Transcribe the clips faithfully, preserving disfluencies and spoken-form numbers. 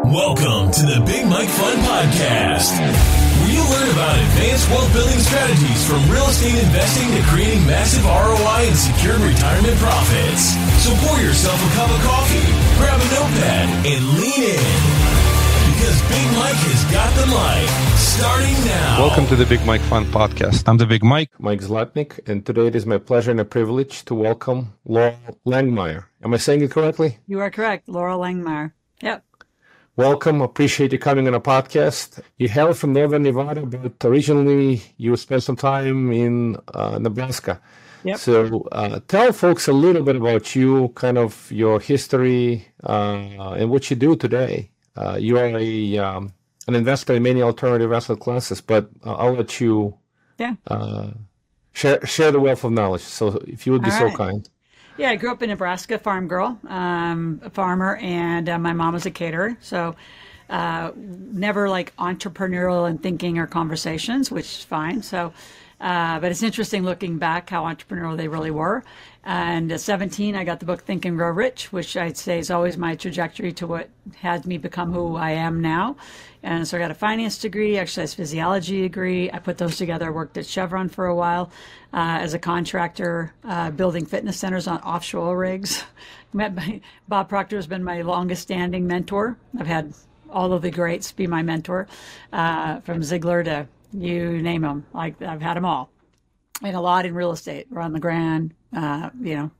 Welcome to the Big Mike Fund Podcast, where you learn about advanced wealth building strategies from real estate investing to creating massive R O I and secured retirement profits. So pour yourself a cup of coffee, grab a notepad, and lean in. Because Big Mike has got the mic, starting now. Welcome to the Big Mike Fund Podcast. I'm the Big Mike, Mike Zlatnik, and today it is my pleasure and a privilege to welcome Laurel Langemeier. Am I saying it correctly? You are correct, Laurel Langemeier. Yep. Welcome. Appreciate you coming on a podcast. You hail from Northern Nevada, but originally you spent some time in uh, Nebraska. Yep. So uh, tell folks a little bit about you, kind of your history, uh, and what you do today. Uh, you are a um, an investor in many alternative asset classes, but uh, I'll let you yeah. uh, share share the wealth of knowledge. So if you would be All so right. kind. Yeah, I grew up in Nebraska, farm girl, um, a farmer, and uh, my mom was a caterer. So uh, never like entrepreneurial in thinking or conversations, which is fine. So, uh, but it's interesting looking back how entrepreneurial they really were. And at seventeen, I got the book Think and Grow Rich, which I'd say is always my trajectory to what has me become who I am now. And so I got a finance degree, exercise physiology degree. I put those together. I worked at Chevron for a while uh, as a contractor, uh, building fitness centers on offshore oil rigs. Met by, Bob Proctor has been my longest standing mentor. I've had all of the greats be my mentor, uh, from Ziegler to you name them. Like I've had them all. And a lot in real estate, Ron LeGrand, uh, you know,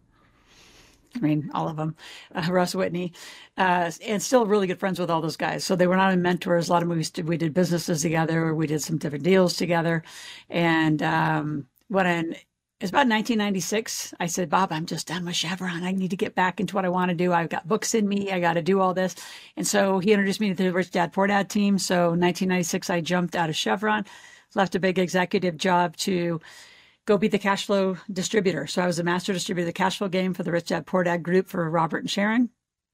I mean, all of them, uh, Russ Whitney, uh, and still really good friends with all those guys. So they were not mentors. A lot of them we, did, we did businesses together. We did some different deals together. And um, when I, it's about nineteen ninety-six, I said, Bob, I'm just done with Chevron. I need to get back into what I want to do. I've got books in me. I got to do all this. And so he introduced me to the Rich Dad Poor Dad team. So nineteen ninety-six, I jumped out of Chevron, left a big executive job to go be the cash flow distributor. So I was a master distributor of the cash flow game for the Rich Dad Poor Dad group for Robert and Sharon.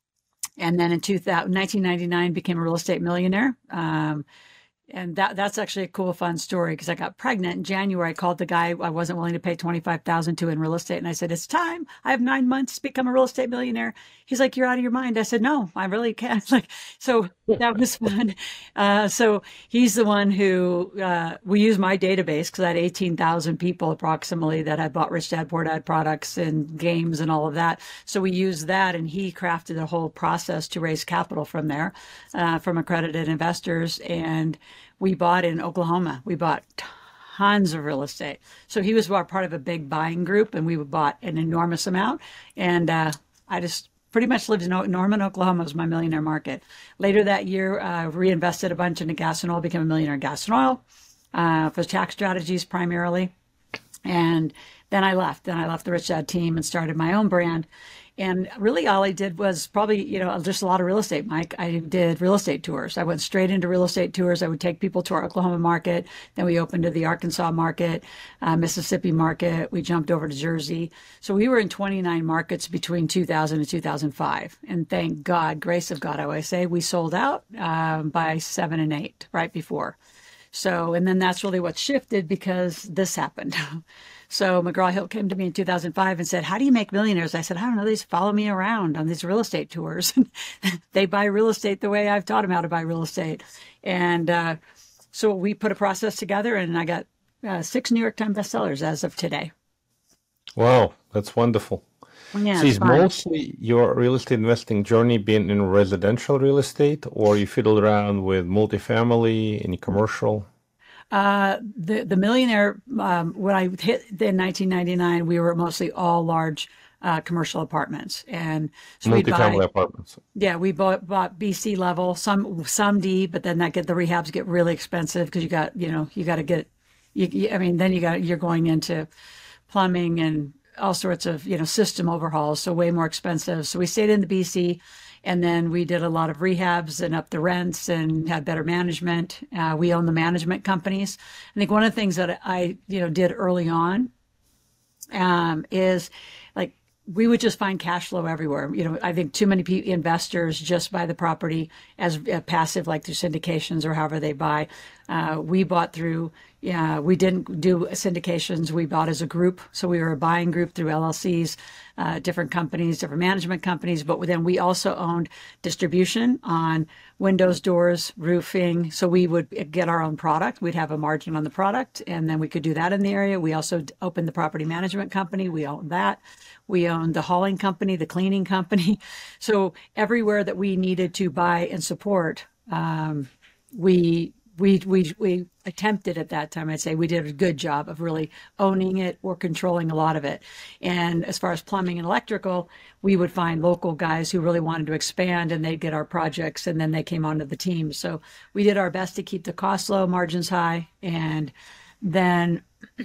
And then in two thousand, nineteen ninety-nine, became a real estate millionaire. Um, and that that's actually a cool, fun story because I got pregnant in January. I called the guy I wasn't willing to pay twenty-five thousand dollars to in real estate. And I said, it's time. I have nine months to become a real estate millionaire. He's like, you're out of your mind. I said, no, I really can't. Like, so that was fun. Uh, so he's the one who, uh, we use my database because I had eighteen thousand people approximately that had bought Rich Dad Poor Dad products and games and all of that. So we used that and he crafted a whole process to raise capital from there, uh, from accredited investors. And we bought in Oklahoma. We bought tons of real estate. So he was part of a big buying group and we bought an enormous amount. And, uh, I just pretty much lived in Norman, Oklahoma was my millionaire market. Later that year, uh, reinvested a bunch into gas and oil, became a millionaire in gas and oil, uh, for tax strategies primarily. And then I left. Then I left the Rich Dad team and started my own brand. And really all I did was probably, you know, just a lot of real estate, Mike. I did real estate tours. I went straight into real estate tours. I would take people to our Oklahoma market. Then we opened to the Arkansas market, uh, Mississippi market. We jumped over to Jersey. So we were in twenty-nine markets between two thousand and two thousand five. And thank God, grace of God, I always say, we sold out um, by seven and eight right before. So, and then that's really what shifted because this happened. So McGraw-Hill came to me in two thousand five and said, how do you make millionaires? I said, I don't know. They just follow me around on these real estate tours. They buy real estate the way I've taught them how to buy real estate. And uh, so we put a process together and I got uh, six New York Times bestsellers as of today. Wow, that's wonderful. Yeah, so it's is fun. mostly your real estate investing journey been in residential real estate or you fiddled around with multifamily, any commercial? Uh, the, the millionaire, um, when I hit in nineteen ninety-nine, we were mostly all large, uh, commercial apartments and so we'd Multifamily buy, apartments. yeah, we bought, bought B C level, some, some D, but then that get the rehabs get really expensive because you got, you know, you got to get, you, you, I mean, then you got, you're going into plumbing and all sorts of, you know, system overhauls. So way more expensive. So we stayed in the B C. And then we did a lot of rehabs and up the rents and had better management. Uh, we own the management companies. I think one of the things that I, you know, did early on um, is like we would just find cash flow everywhere. You know, I think too many pe- investors just buy the property as uh, passive, like through syndications or however they buy. Uh, we bought through Yeah, we didn't do syndications. We bought as a group. So we were a buying group through L L Cs, uh, different companies, different management companies. But then we also owned distribution on windows, doors, roofing. So we would get our own product. We'd have a margin on the product, and then we could do that in the area. We also opened the property management company. We owned that. We owned the hauling company, the cleaning company. So everywhere that we needed to buy and support, um, we We, we, we attempted at that time, I'd say we did a good job of really owning it or controlling a lot of it. And as far as plumbing and electrical, we would find local guys who really wanted to expand, and they'd get our projects, and then they came onto the team. So we did our best to keep the costs low, margins high. And then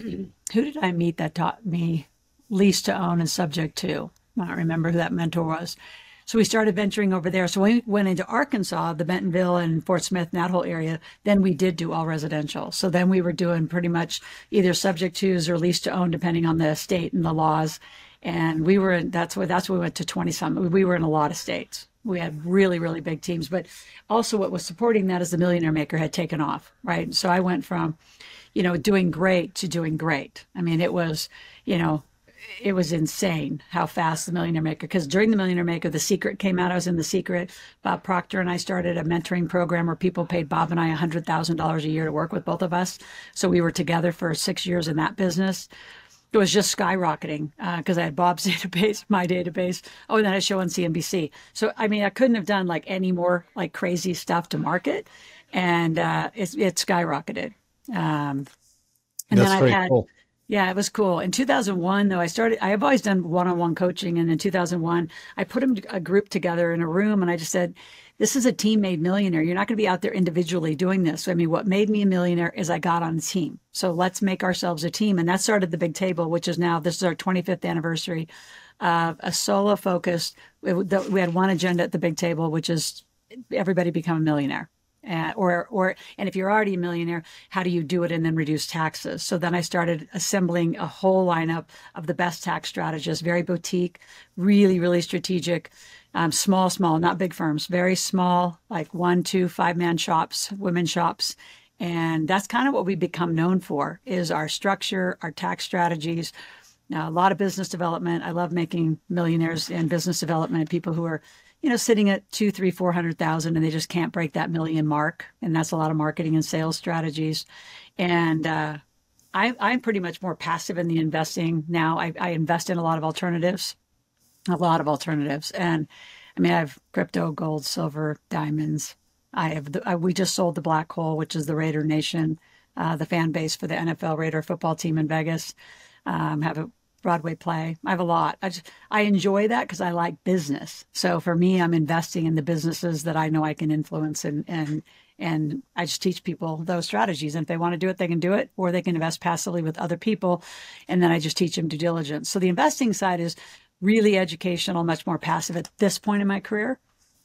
who did I meet that taught me lease to own and subject to? I don't remember who that mentor was. So we started venturing over there. So when we went into Arkansas, the Bentonville and Fort Smith, and that whole area, then we did do all residential. So then we were doing pretty much either subject tos or lease to own, depending on the state and the laws. And we were in, that's where, that's where we went to twenty some. We were in a lot of states. We had really, really big teams. But also what was supporting that is the Millionaire Maker had taken off, right? So I went from, you know, doing great to doing great. I mean, it was, you know, it was insane how fast the Millionaire Maker, because during the Millionaire Maker, The Secret came out. I was in The Secret. Bob Proctor and I started a mentoring program where people paid Bob and I one hundred thousand dollars a year to work with both of us. So we were together for six years in that business. It was just skyrocketing because uh, I had Bob's database, my database. Oh, and then I show on C N B C. So, I mean, I couldn't have done like any more like crazy stuff to market. And uh, it, it skyrocketed. Um, and That's then very I had... cool. Yeah, it was cool. In two thousand one, though, I started, I have always done one-on-one coaching. And in two thousand one, I put them, a group together in a room, and I just said, this is a team made millionaire. You're not going to be out there individually doing this. I mean, what made me a millionaire is I got on a team. So let's make ourselves a team. And that started the Big Table, which is now, this is our twenty-fifth anniversary of a solo focused. We had one agenda at the Big Table, which is everybody become a millionaire. Uh, or, or, and if you're already a millionaire, how do you do it and then reduce taxes? So then I started assembling a whole lineup of the best tax strategists, very boutique, really, really strategic, um, small, small, not big firms, very small, like one, two, five man shops, women shops. And that's kind of what we become known for, is our structure, our tax strategies. Now, a lot of business development. I love making millionaires in business development, people who are, you know, sitting at two, three, four hundred thousand, and they just can't break that million mark. And that's a lot of marketing and sales strategies. And uh, I, I'm pretty much more passive in the investing now. I, I invest in a lot of alternatives, a lot of alternatives. And I mean, I have crypto, gold, silver, diamonds. I have, the, I, we just sold the Black Hole, which is the Raider Nation, uh, the fan base for the N F L Raider football team in Vegas. Um, have a Broadway play. I have a lot. I just, I enjoy that because I like business. So for me, I'm investing in the businesses that I know I can influence, and and and I just teach people those strategies. And if they want to do it, they can do it, or they can invest passively with other people. And then I just teach them due diligence. So the investing side is really educational, much more passive at this point in my career.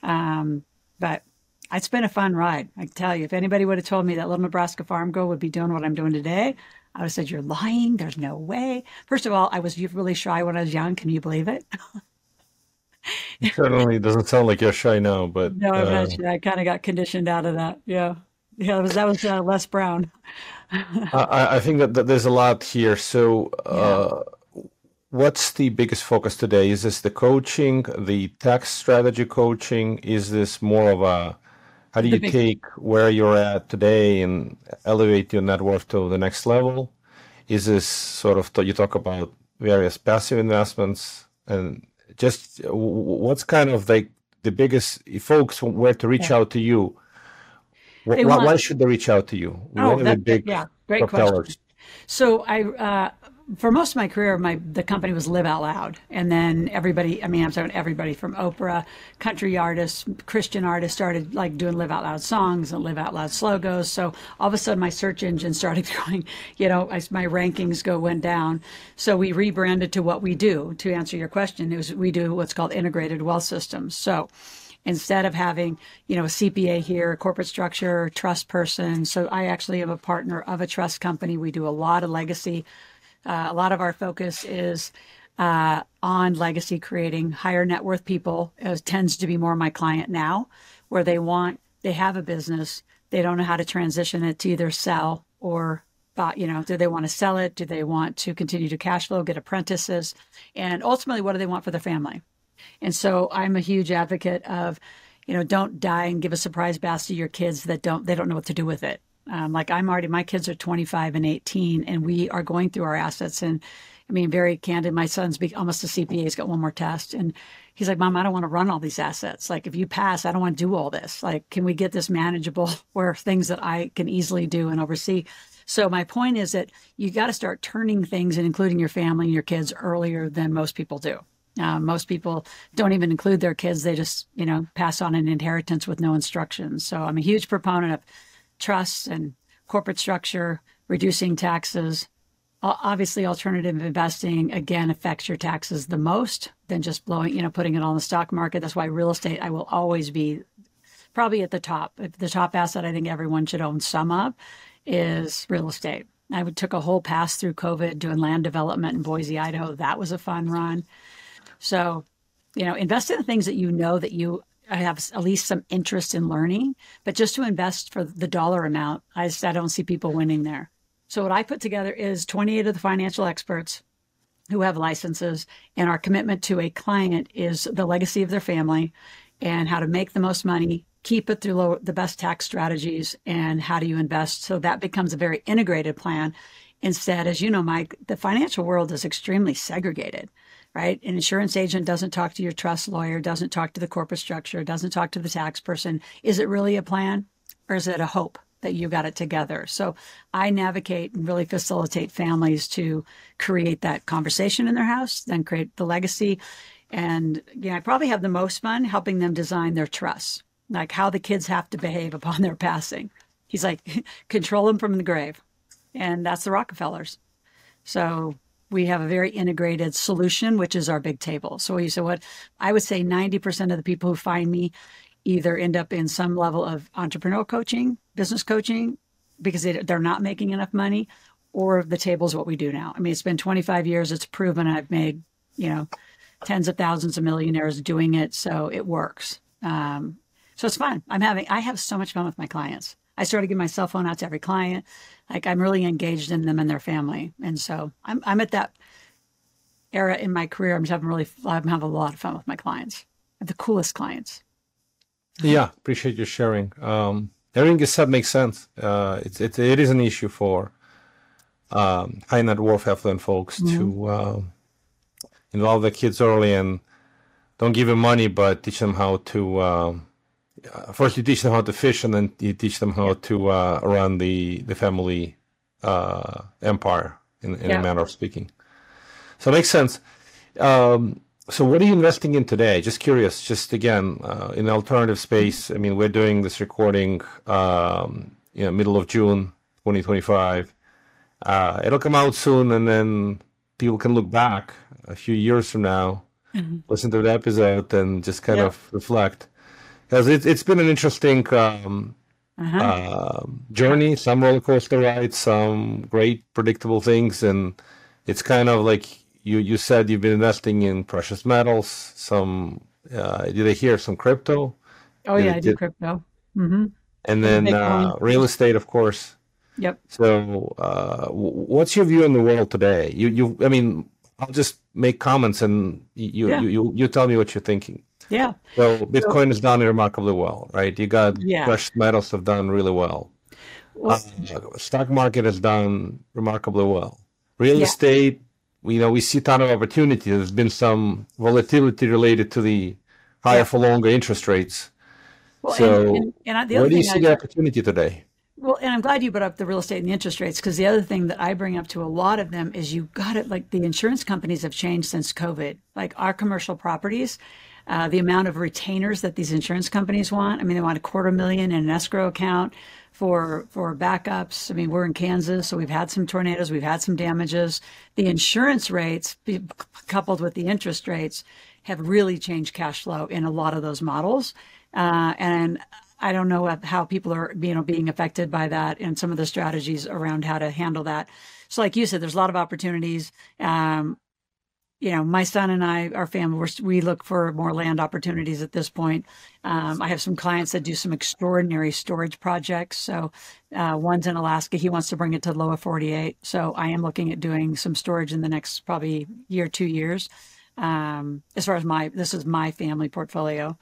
Um, but it's been a fun ride. I can tell you, if anybody would have told me that Little Nebraska Farm Girl would be doing what I'm doing today, I would have said, you're lying. There's no way. First of all, I was really shy when I was young. Can you believe it? It certainly doesn't sound like you're shy now, but No, I'm uh, not shy. I kind of got conditioned out of that. Yeah. Yeah, that was, that was uh, Les Brown. I, I think that, that there's a lot here. So uh, what's the biggest focus today? Is this the coaching, the tax strategy coaching? Is this more of a, how do you big- take where you're at today and elevate your net worth to the next level? Is this sort of, you talk about various passive investments, and just w- what's kind of like the biggest, if folks were to reach out to you, wh- They why, want- why should they reach out to you? Oh, What are the that- big yeah, great propellers? question. So I, uh, for most of my career, my the company was Live Out Loud, and then everybody, I mean, I'm sorry, everybody from Oprah, country artists, Christian artists started like doing Live Out Loud songs and Live Out Loud slogos. So all of a sudden, my search engine started going, you know, as my rankings go went down. So we rebranded to what we do. To answer your question, it was we do what's called integrated wealth systems. So instead of having, you know, a C P A here, a corporate structure, trust person. So I actually am a partner of a trust company. We do a lot of legacy. Uh, a lot of our focus is uh, on legacy creating. Higher net worth people uh, tends to be more my client now, where they want, they have a business, they don't know how to transition it to either sell or But, you know, do they want to sell it? Do they want to continue to cash flow, get apprentices? And ultimately, what do they want for their family? And so I'm a huge advocate of, you know, don't die and give a surprise basket to your kids that don't, they don't know what to do with it. Um, like I'm already, my kids are twenty-five and eighteen, and we are going through our assets. And I mean, very candid, my son's be, almost a C P A. He's got one more test. And he's like, Mom, I don't want to run all these assets. Like, if you pass, I don't want to do all this. Like, can we get this manageable where things that I can easily do and oversee? So my point is that you got to start turning things and including your family and your kids earlier than most people do. Uh, most people don't even include their kids. They just, you know, pass on an inheritance with no instructions. So I'm a huge proponent of trusts and corporate structure, reducing taxes. Obviously, alternative investing, again, affects your taxes the most than just blowing, you know, putting it on the stock market. That's why real estate, I will always be probably at the top. The top asset I think everyone should own some of is real estate. I took a whole pass through COVID doing land development in Boise, Idaho. That was a fun run. So, you know, invest in the things that you know that you have at least some interest in learning, but just to invest for the dollar amount, I, just, I don't see people winning there. So what I put together is twenty-eight of the financial experts who have licenses, and our commitment to a client is the legacy of their family and how to make the most money, keep it through low, the best tax strategies, and how do you invest. So that becomes a very integrated plan. Instead, as you know, Mike, the financial world is extremely segregated, right? An insurance agent doesn't talk to your trust lawyer, doesn't talk to the corporate structure, doesn't talk to the tax person. Is it really a plan, or is it a hope that you got it together? So I navigate and really facilitate families to create that conversation in their house, then create the legacy. And you know, I probably have the most fun helping them design their trusts, like how the kids have to behave upon their passing. He's like, control them from the grave. And that's the Rockefellers. So we have a very integrated solution, which is our big table. So you said what I would say ninety percent of the people who find me either end up in some level of entrepreneurial coaching, business coaching, because they, they're not making enough money, or the table is what we do now. I mean, it's been twenty-five years. It's proven. I've made, you know, tens of thousands of millionaires doing it. So it works. Um, so it's fun. I'm having, I have so much fun with my clients. I started giving my cell phone out to every client. Like I'm really engaged in them and their family. And so I'm, I'm at that era in my career. I'm just having really, I'm having a lot of fun with my clients. I have the coolest clients. Yeah, appreciate you sharing. Um, everything you said makes sense. Uh, it's it, it is an issue for um, high net worth affluent folks mm-hmm. to uh, involve their kids early and don't give them money, but teach them how to. Uh, first, you teach them how to fish, and then you teach them how to uh, run the the family uh, empire, in, in yeah. a manner of speaking. So it makes sense. Um, So what are you investing in today? Just curious, just again, uh, in the alternative space. I mean, we're doing this recording, um, you know, middle of June, twenty twenty-five. Uh, it'll come out soon, and then people can look back a few years from now, mm-hmm. listen to the episode, and just kind yeah. of reflect. Because it, it's been an interesting um, uh-huh. uh, journey, some roller coaster rides, some great predictable things, and it's kind of like, You you said you've been investing in precious metals. Some uh, did I hear some crypto? Oh did yeah, it, I do did, crypto. Mm-hmm. And then uh, real estate, of course. Yep. So, uh, what's your view on the world today? You you I mean, I'll just make comments and you yeah. you, you you tell me what you're thinking. Yeah. So Bitcoin so, has done remarkably well, right? You got yeah. precious metals have done really well. well uh, stock market has done remarkably well. Real yeah. estate. You know, we see a ton of opportunity. There's been some volatility related to the higher yeah. for longer interest rates. Well, so, and, and, and the other where do you thing see I, the opportunity today? Well, and I'm glad you brought up the real estate and the interest rates, because the other thing that I bring up to a lot of them is you got it. Like the insurance companies have changed since COVID. Like our commercial properties, uh, the amount of retainers that these insurance companies want. I mean, they want a quarter million in an escrow account for for backups. I mean, we're in Kansas, so we've had some tornadoes, we've had some damages. The insurance rates, coupled with the interest rates, have really changed cash flow in a lot of those models. Uh, and I don't know how people are, you know, being affected by that and some of the strategies around how to handle that. So like you said, there's a lot of opportunities. Um, you know, my son and I, our family, we're, we look for more land opportunities at this point. Um, I have some clients that do some extraordinary storage projects. So uh, one's in Alaska. He wants to bring it to the lower forty-eight. So I am looking at doing some storage in the next probably year, two years. Um, as far as my, this is my family portfolio.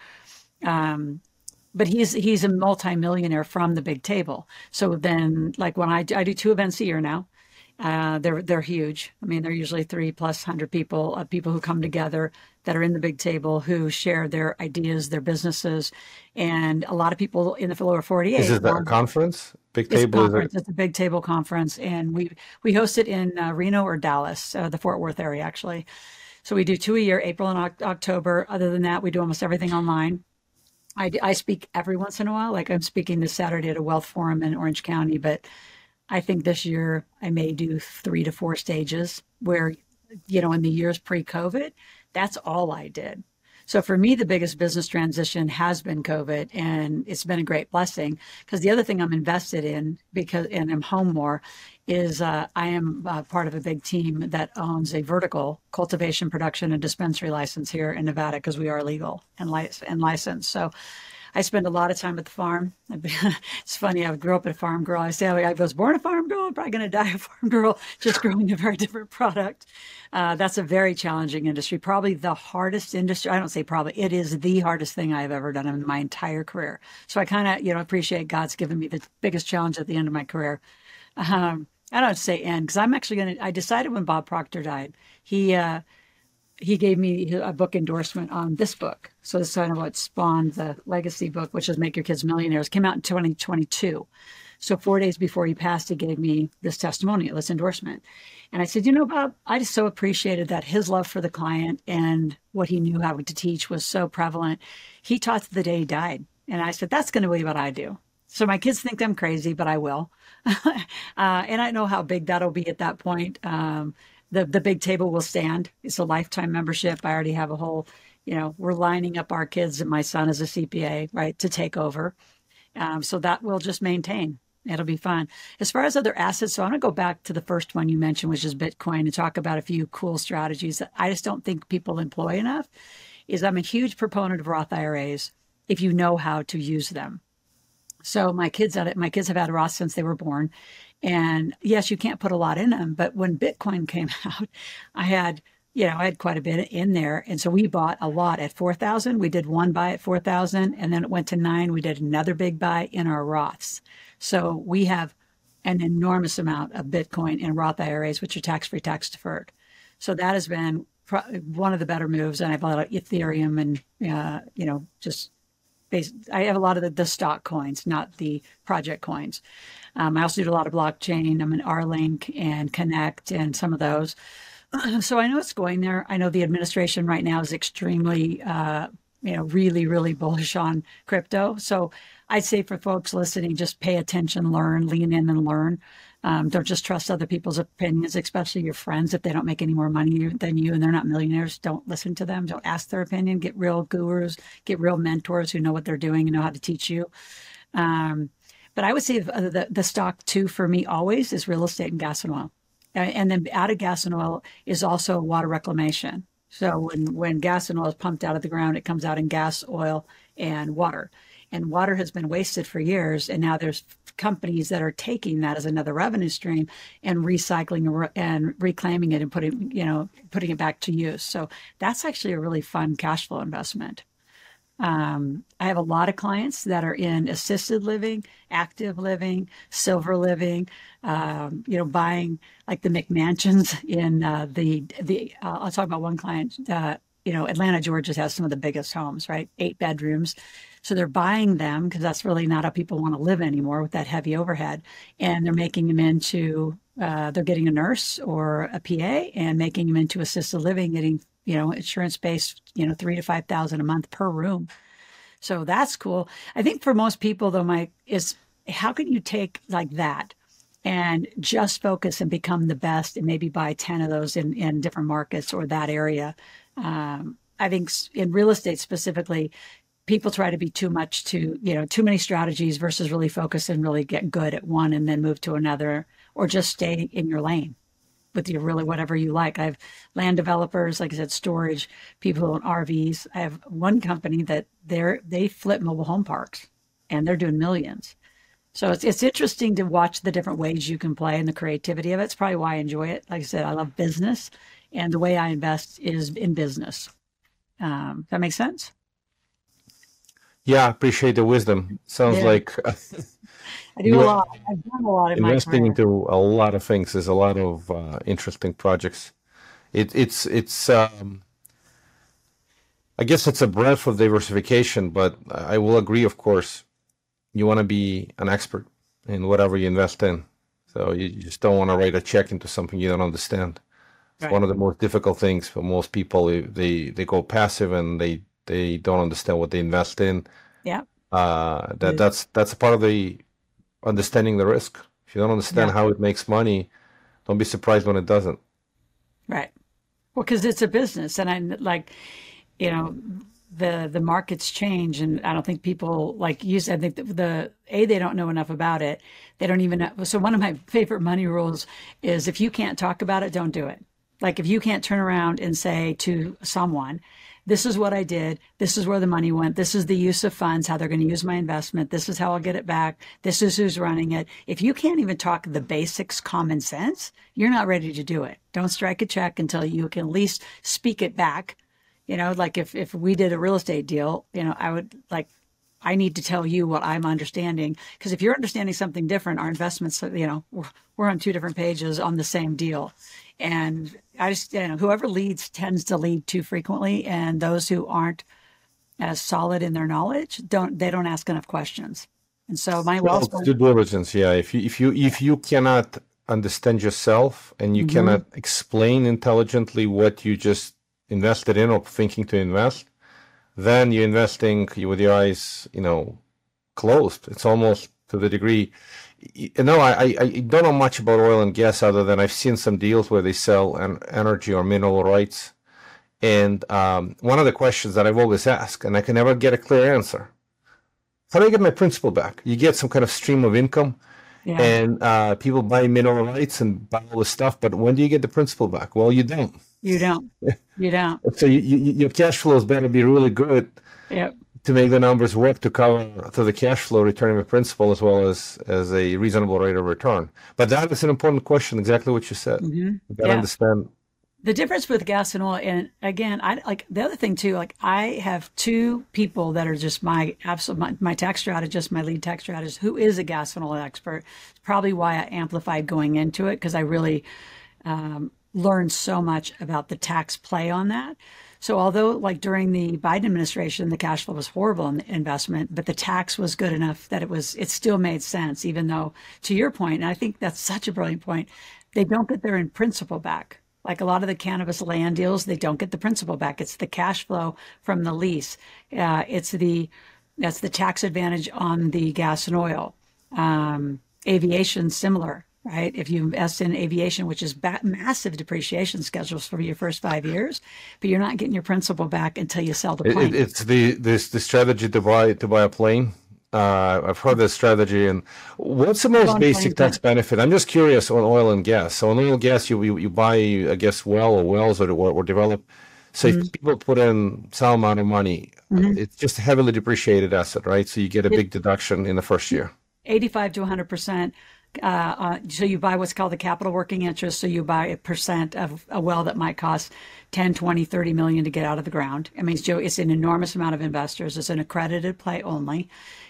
Um, but he's, he's a multimillionaire from the big table. So then like when I, I do two events a year now, uh, they're, they're huge. I mean, they're usually three plus hundred people, uh, people who come together that are in the big table who share their ideas, their businesses. And a lot of people in the lower forty-eight. Is it a conference? Big It's a table? conference. Is it? It's a big table conference. And we, we host it in uh, Reno or Dallas, uh, the Fort Worth area, actually. So we do two a year, April and Oct- October. Other than that, we do almost everything online. I, I speak every once in a while. Like I'm speaking this Saturday at a wealth forum in Orange County, but I think this year I may do three to four stages where, you know, in the years pre-COVID, that's all I did. So for me, the biggest business transition has been COVID, and it's been a great blessing because the other thing I'm invested in because, and I'm home more, is uh, I am uh, part of a big team that owns a vertical cultivation, production, and dispensary license here in Nevada because we are legal and, li- and licensed. So I spend a lot of time at the farm. It's funny, I grew up a farm girl. I say I was born a farm girl. I'm probably going to die a farm girl, just growing a very different product. Uh, that's a very challenging industry, probably the hardest industry. I don't say probably, it is the hardest thing I've ever done in my entire career. So I kind of, you know, appreciate God's given me the biggest challenge at the end of my career. Um, I don't say end because I'm actually going to, I decided when Bob Proctor died, he, uh, he gave me a book endorsement on this book. So this is kind of what spawned the legacy book, which is Make Your Kids Millionaires. Came out in twenty twenty-two. So four days before he passed, he gave me this testimonial, this endorsement. And I said, you know, Bob, I just so appreciated that his love for the client and what he knew how to teach was so prevalent. He taught to the day he died. And I said, that's going to be what I do. So my kids think I'm crazy, but I will. uh, and I know how big that'll be at that point. Um, The the big table will stand. It's a lifetime membership. I already have a whole, you know, we're lining up our kids and my son is a C P A, right, to take over. Um, so that will just maintain. It'll be fun. As far as other assets, so I'm going to go back to the first one you mentioned, which is Bitcoin, and talk about a few cool strategies that I just don't think people employ enough. Is I'm a huge proponent of Roth I R As if you know how to use them. So my kids at it, my kids have had Roth since they were born. And yes, you can't put a lot in them, but when Bitcoin came out, I had, you know, I had quite a bit in there. And so we bought a lot at four thousand. We did one buy at four thousand, and then it went to nine. We did another big buy in our Roths. So we have an enormous amount of Bitcoin in Roth I R As, which are tax-free, tax-deferred. So that has been pro- one of the better moves. And I have a lot of Ethereum and, uh, you know, just I have a lot of the, the stock coins, not the project coins. Um, I also do a lot of blockchain. I'm in R-Link and Connect and some of those. So I know it's going there. I know the administration right now is extremely, uh, you know, really, really bullish on crypto. So I'd say for folks listening, just pay attention, learn, lean in and learn. Um, don't just trust other people's opinions, especially your friends. If they don't make any more money than you and they're not millionaires, don't listen to them. Don't ask their opinion. Get real gurus, get real mentors who know what they're doing and know how to teach you. Um, but I would say the, the stock too for me always is real estate and gas and oil. And then out of gas and oil is also water reclamation. So when, when gas and oil is pumped out of the ground, it comes out in gas, oil, and water. And water has been wasted for years. And now there's companies that are taking that as another revenue stream and recycling and reclaiming it and putting, you know, putting it back to use. So that's actually a really fun cash flow investment. Um, I have a lot of clients that are in assisted living, active living, silver living, um, you know, buying like the McMansions in uh, the, the uh, I'll talk about one client, uh, you know, Atlanta, Georgia has some of the biggest homes, right? Eight bedrooms. So they're buying them because that's really not how people want to live anymore with that heavy overhead. And they're making them into, uh, they're getting a nurse or a P A and making them into assisted living, getting, you know, insurance-based, you know, three to five thousand a month per room. So that's cool. I think for most people though, Mike, is how can you take like that and just focus and become the best and maybe buy ten of those in, in different markets or that area? Um, I think in real estate specifically, people try to be too much to, you know, too many strategies versus really focus and really get good at one and then move to another or just stay in your lane. with you really whatever you like. I have land developers, like I said, storage, people in R Vs. I have one company that they're, they flip mobile home parks and they're doing millions. So it's, it's interesting to watch the different ways you can play and the creativity of it. It's probably why I enjoy it. Like I said, I love business, and the way I invest is in business. Um, does that make sense? Yeah, I appreciate the wisdom. Sounds Yeah. like I do a lot. I've done a lot in my investing career. into a lot of things. There's a lot of uh, interesting projects. It, it's it's. Um, I guess it's a breadth of diversification, but I will agree, of course. You want to be an expert in whatever you invest in. So you you just don't want to write a check into something you don't understand. It's Right. one of the most difficult things for most people. They they go passive and they they don't understand what they invest in. Yeah. Uh, that Yeah. that's that's a part of the understanding the risk. If you don't understand Yeah. how it makes money, don't be surprised when it doesn't. Right. Well, because it's a business, and I like, you know, the the markets change, and I don't think people, like you said, I think the, the a they don't know enough about it. They don't even know. So one of my favorite money rules is if you can't talk about it, don't do it. Like if you can't turn around and say to someone, this is what I did, this is where the money went, this is the use of funds, how they're going to use my investment, this is how I'll get it back, this is who's running it. If you can't even talk the basics, common sense, you're not ready to do it. Don't strike a check until you can at least speak it back. You know, like if, if we did a real estate deal, you know, I would like, I need to tell you what I'm understanding, because if you're understanding something different, our investments, you know, we're, we're on two different pages on the same deal. And I just, you know, whoever leads tends to lead too frequently, and those who aren't as solid in their knowledge don't, they don't ask enough questions. And so my Well, Wells it's due diligence, yeah. If you if you if you cannot understand yourself and you Mhm. cannot explain intelligently what you just invested in or thinking to invest, then you're investing with your eyes, you know, closed. It's almost to the degree. You know, I, I I don't know much about oil and gas other than I've seen some deals where they sell an energy or mineral rights. And um, one of the questions that I've always asked, and I can never get a clear answer, how do I get my principal back? You get some kind of stream of income, Yeah. and uh, people buy mineral rights and buy all this stuff, but when do you get the principal back? Well, you don't. You don't. You don't. So you, you, your cash flows better be really good Yep. to make the numbers work to cover to the cash flow, returning the principal as well as as a reasonable rate of return. But that is an important question, exactly what you said. Mhm. You got to Yeah. understand. The difference with gas and oil, and again, I like the other thing too, like I have two people that are just my absolute, my, my tax strategist, my lead tax strategist, who is a gas and oil expert. It's probably why I amplified going into it, because I really um, learned so much about the tax play on that. So although like during the Biden administration, the cash flow was horrible in the investment, but the tax was good enough that it was, it still made sense, even though to your point, and I think that's such a brilliant point, they don't get their in principal back. Like a lot of the cannabis land deals, they don't get the principal back. It's the cash flow from the lease. Uh, it's the, that's the tax advantage on the gas and oil. Um, aviation, similar, right? If you invest in aviation, which is ba- massive depreciation schedules for your first five years, but you're not getting your principal back until you sell the It, plane. it, it's the this the strategy to buy to buy a plane. Uh, I've heard this strategy. And what's the most Go on, basic plane tax benefit? I'm just curious on oil and gas. So on oil and gas, you you, you buy, I guess, well or wells or or, or develop. So if people put in some amount of money, Mhm. it's just a heavily depreciated asset, right? So you get a big deduction in the first year. eighty-five to one hundred percent. Uh, uh, so you buy what's called the capital working interest. So you buy a percent of a well that might cost ten, twenty, thirty million to get out of the ground. I mean, Joe, it's an enormous amount of investors. It's an accredited play only.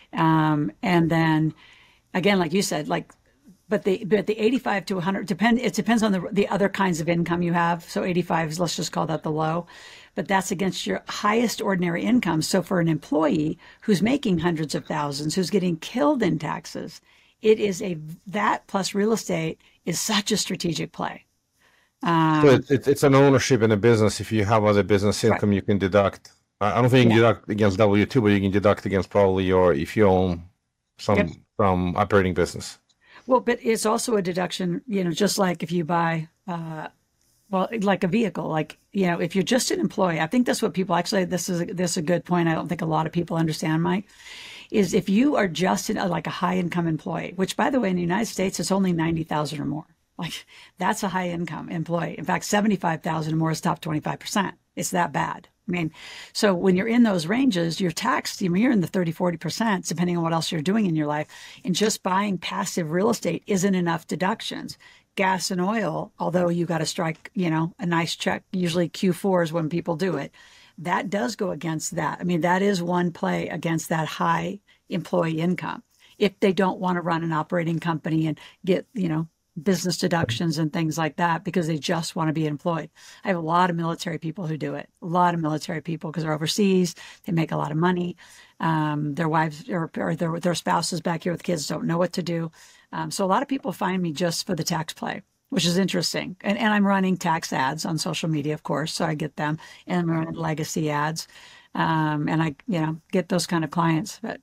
Um, and then again, like you said, like, but the, but the eighty-five to one hundred depend, it depends on the, the other kinds of income you have. So eighty-five is, let's just call that the low, but that's against your highest ordinary income. So for an employee who's making hundreds of thousands, who's getting killed in taxes, it is a, that plus real estate is such a strategic play. Um, So it, it, it's an ownership in a business. If you have other business income, you can deduct. I I don't think you can Yeah. deduct against W two, but you can deduct against probably your, if you own some Yep. some operating business. Well, but it's also a deduction, you know, just like if you buy, uh, well, like a vehicle, like, you know, if you're just an employee, I think that's what people actually, this is, a, this is a good point. I don't think a lot of people understand, Mike, is if you are just an, like a high income employee, which by the way, in the United States, it's only ninety thousand or more. Like that's a high income employee. In fact, seventy-five thousand or more is top twenty-five percent. It's that bad. I mean, so when you're in those ranges, you're taxed, I mean, you're in the thirty, forty percent, depending on what else you're doing in your life. And just buying passive real estate isn't enough deductions. Gas and oil, although you got to strike, you know, a nice check, usually Q four is when people do it. That does go against that. I mean, that is one play against that high employee income. If they don't want to run an operating company and get, you know, business deductions and things like that because they just want to be employed. I have a lot of military people who do it. A lot of military people because they're overseas. They make a lot of money. Um, their wives or, or their, their spouses back here with kids don't know what to do. Um, so a lot of people find me just for the tax play, which is interesting. And, and I'm running tax ads on social media, of course, so I get them. And I'm running legacy ads. Um, and I, you know, get those kind of clients. But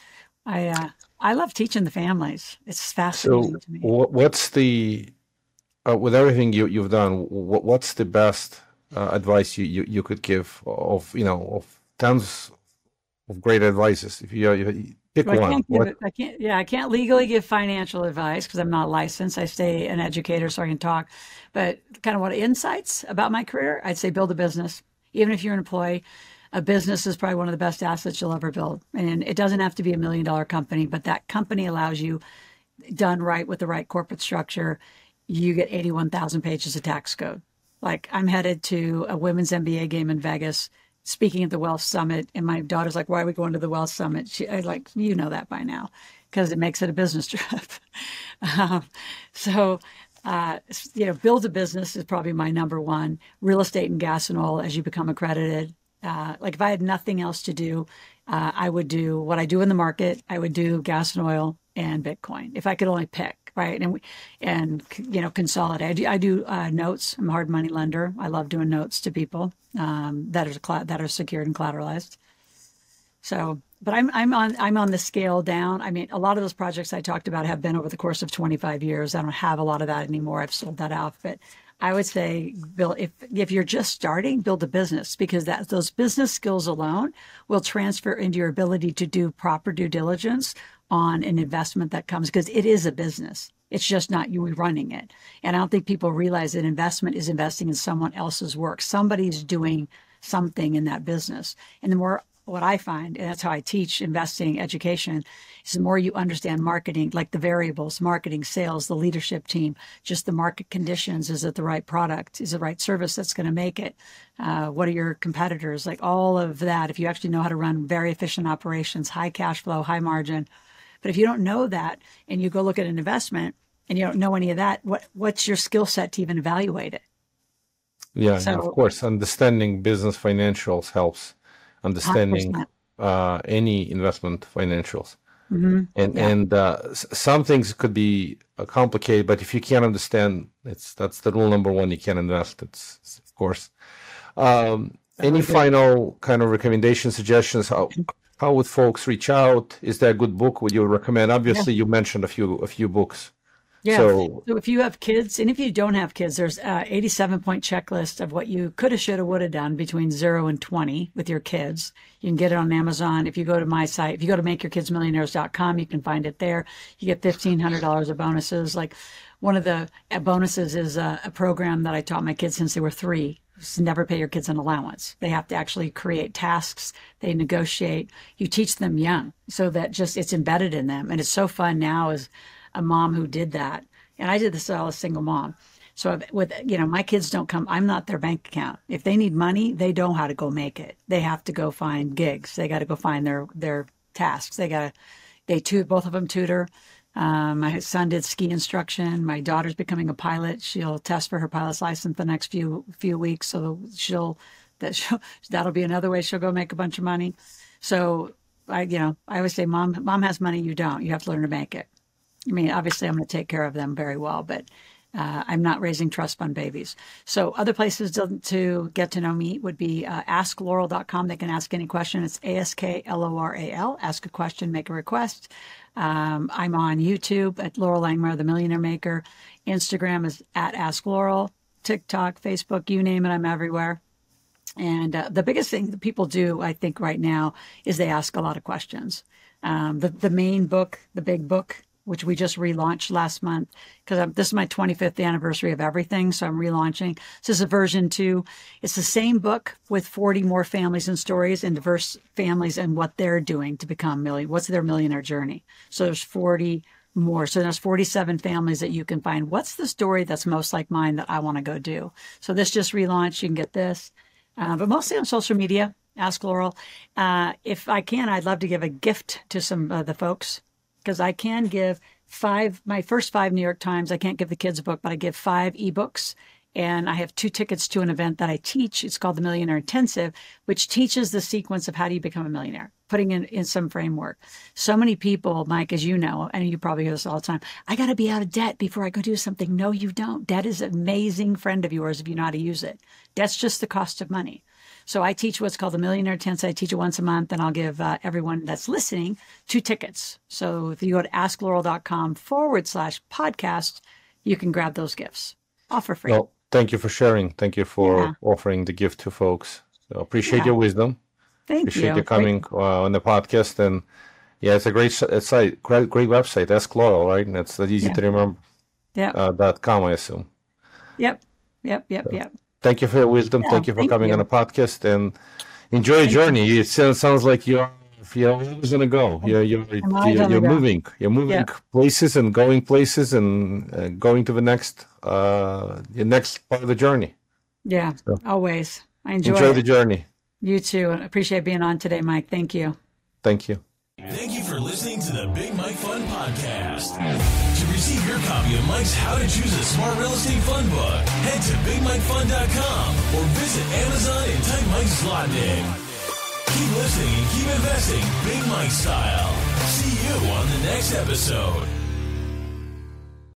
I, uh, I love teaching the families. It's fascinating So, to me. wh- what's the uh, with everything you you've done? Wh- what's the best uh, advice you, you you could give of you know of tons of great advices? If you, you pick Well, I one, can't give what? it, I can't, yeah, I can't legally give financial advice because I'm not licensed. I stay an educator so I can talk. But kind of what insights about my career, I'd say build a business. Even if you're an employee, a business is probably one of the best assets you'll ever build. And it doesn't have to be a million dollar company, but that company allows you, done right with the right corporate structure, you get eighty-one thousand pages of tax code. Like I'm headed to a women's N B A game in Vegas, speaking at the Wealth Summit, and my daughter's like, "Why are we going to the Wealth Summit?" She, I like, you know that by now, because it makes it a business trip. um, so, uh, you know, build a business is probably my number one. Real estate and gas and oil as you become accredited. Uh, like if I had nothing else to do, uh, I would do what I do in the market. I would do gas and oil and Bitcoin if I could only pick, right? And we, and you know, consolidate. I do, I do uh, notes. I'm a hard money lender. I love doing notes to people um, that are that are secured and collateralized. So, but I'm I'm on I'm on the scale down. I mean, a lot of those projects I talked about have been over the course of twenty-five years. I don't have a lot of that anymore. I've sold that out, but I would say build if if you're just starting, build a business because that those business skills alone will transfer into your ability to do proper due diligence on an investment that comes because it is a business. It's just not you running it. And I don't think people realize that investment is investing in someone else's work. Somebody's doing something in that business. And the more what I find, and that's how I teach investing education, is the more you understand marketing, like the variables, marketing, sales, the leadership team, just the market conditions. Is it the right product? Is it the right service that's going to make it? Uh, what are your competitors? Like all of that. If you actually know how to run very efficient operations, high cash flow, high margin. But if you don't know that and you go look at an investment and you don't know any of that, what what's your skill set to even evaluate it? Yeah, So, yeah, of course, understanding business financials helps. Understanding one hundred percent. uh, any investment financials. Mm-hmm. And Yeah. and uh, s- some things could be uh, complicated, but if you can't understand, it's that's the rule number one. You can't invest. It's, it's of course. Um, any final kind of recommendations, suggestions? How how would folks reach out? Is there a good book would you recommend? Obviously, you mentioned a few a few books. Yeah. So So if you have kids, and if you don't have kids, there's a eighty-seven point checklist of what you coulda, shoulda, woulda done between zero and twenty with your kids. You can get it on Amazon. If you go to my site, if you go to make your kids millionaires dot com, you can find it there. You get fifteen hundred dollars of bonuses. Like one of the uh, bonuses is a, a program that I taught my kids since they were three. Just never pay your kids an allowance. They have to actually create tasks. They negotiate. You teach them young so that just it's embedded in them. And it's so fun now as a mom who did that. And I did this while I was a single mom. So I've- with, you know, my kids don't come, I'm not their bank account. If they need money, they know how to go make it. They have to go find gigs. They got to go find their, their tasks. They got to, they tut both of them tutor. Um, my son did ski instruction. My daughter's becoming a pilot. She'll test for her pilot's license the next few, few weeks. So she'll, that she'll, that'll be another way she'll go make a bunch of money. So I, you know, I always say, mom, mom has money. You don't, you have to learn to make it. I mean, obviously, I'm going to take care of them very well, but uh, I'm not raising trust fund babies. So other places to, to get to know me would be uh, ask loral dot com. They can ask any question. It's A S K L O R A L. Ask a question, make a request. Um, I'm on YouTube at Loral Langmuir, the Millionaire Maker. Instagram is at Ask Loral. TikTok, Facebook, you name it, I'm everywhere. And uh, the biggest thing that people do, I think, right now is they ask a lot of questions. Um, the, the main book, the big book, which we just relaunched last month because this is my twenty-fifth anniversary of everything. So I'm relaunching. This is a version two. It's the same book with forty more families and stories and diverse families and what they're doing to become million. What's their millionaire journey? So there's forty more. So there's forty-seven families that you can find. What's the story that's most like mine that I want to go do? So this just relaunched. You can get this, uh, but mostly on social media. Ask Laurel. Uh, if I can, I'd love to give a gift to some of the folks because I can give five, my first five New York Times. I can't give the kids a book, but I give five ebooks. And I have two tickets to an event that I teach. It's called the Millionaire Intensive, which teaches the sequence of how do you become a millionaire, putting in, in some framework. So many people, Mike, as you know, and you probably hear this all the time, I got to be out of debt before I go do something. No, you don't. Debt is an amazing friend of yours if you know how to use it. Debt's just the cost of money. So I teach what's called the Millionaire Intensive. I teach it once a month, and I'll give uh, everyone that's listening two tickets. So if you go to asklaurel.com forward slash podcast, you can grab those gifts. All for free. Well, thank you for sharing. Thank you for Yeah. offering the gift to folks. So appreciate Yeah. your wisdom. Thank Appreciate you. you coming uh, on the podcast. And yeah, it's a great s- uh, site, great, great website. Ask Laurel, right? And it's that easy Yeah. to remember. Yep. Uh, dot com, I assume. Yep. Yep. Yep. Yep. Thank you for your wisdom. Yeah, thank you for thank coming you. on the podcast and enjoy your journey. It sounds, sounds like you're you're always gonna go. You're you're I'm always you're, on you're the go. moving. You're moving Yeah. places and going places and uh, going to the next uh the next part of the journey. Yeah. So- Always. I enjoy, Enjoy it. the journey. You too. I appreciate being on today, Mike. Thank you. Thank you. Thank you for listening to the Big Mike Fund Podcast. To receive your copy of Mike's How to Choose a Smart Real Estate Fund book, head to big mike fund dot com or visit Amazon and type Mike's Zlotnick. Keep listening and keep investing Big Mike style. See you on the next episode.